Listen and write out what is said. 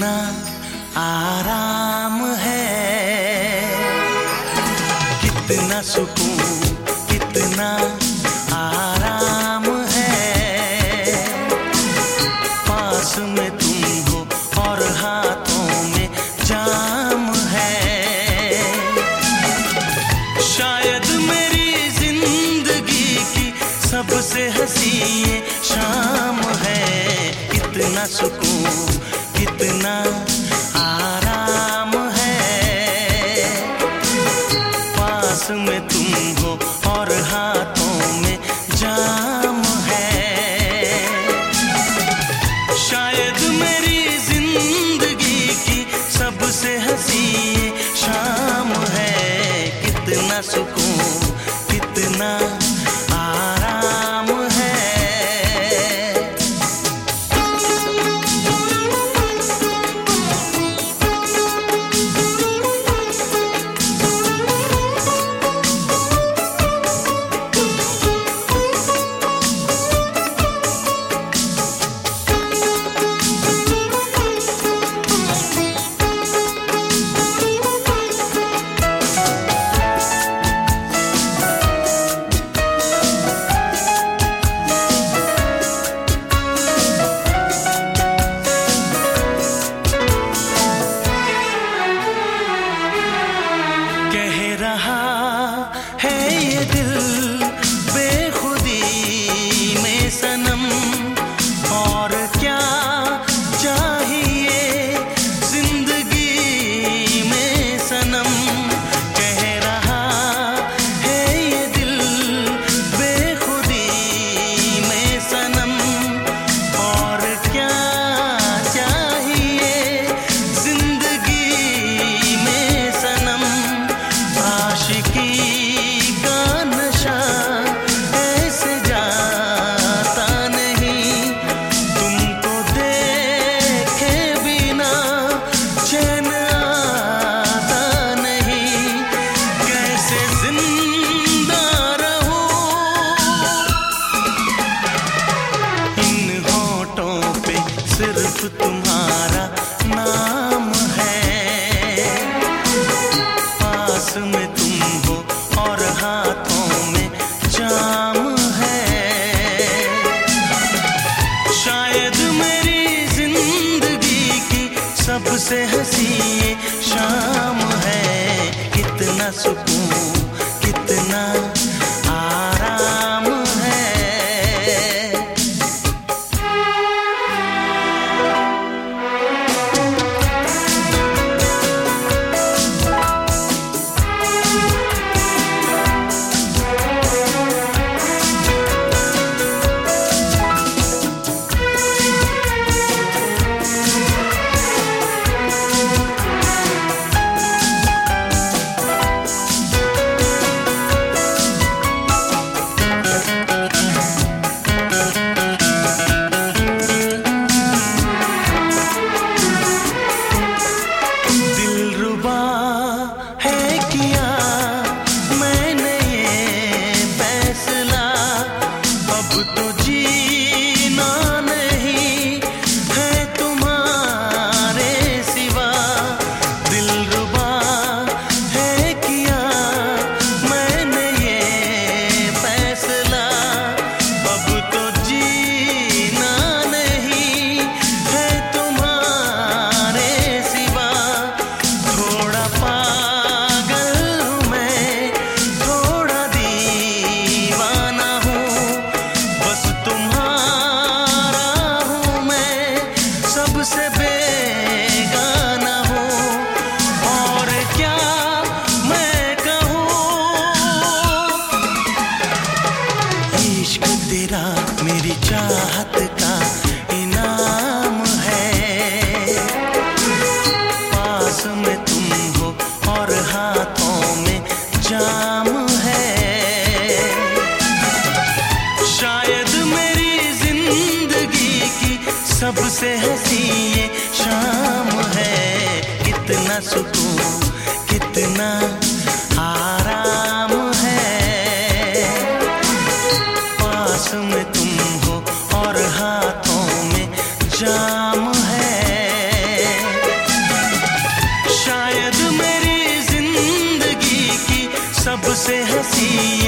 कितना आराम है, कितना सुकून, कितना आराम है। पास में तुम हो और हाथों में जाम है। शायद मेरी जिंदगी की सबसे हंसी ये शाम है। कितना सुकून, कितना आराम है। पास में तुम हो और हाथों में जाम है। शायद मेरी जिंदगी की सबसे हंसी ये शाम है। कितना सुकून, कितना आराम है। है ये दिल बेखुदी में सनम, और क्या चाहिए जिंदगी में सनम। कह रहा है ये दिल बेखुदी में सनम, और क्या चाहिए जिंदगी में सनम। आशिकी सिर्फ तुम्हारा नाम है। पास में तुम हो और हाथों में जाम है। शायद मेरी जिंदगी की सबसे हंसी ये शाम है। कितना सुकून, कितना आराम है। सबसे बेगाना हो, और क्या मैं कहूँ। इश्क तेरा मेरी चाहत का इनाम है। पास में तुम हो और हाथों में जाम है। शायद मेरी जिंदगी की सबसे हंसी ये शाम है। कितना सुकून, कितना आराम है। पास में तुम हो और हाथों में जाम है। से हंसी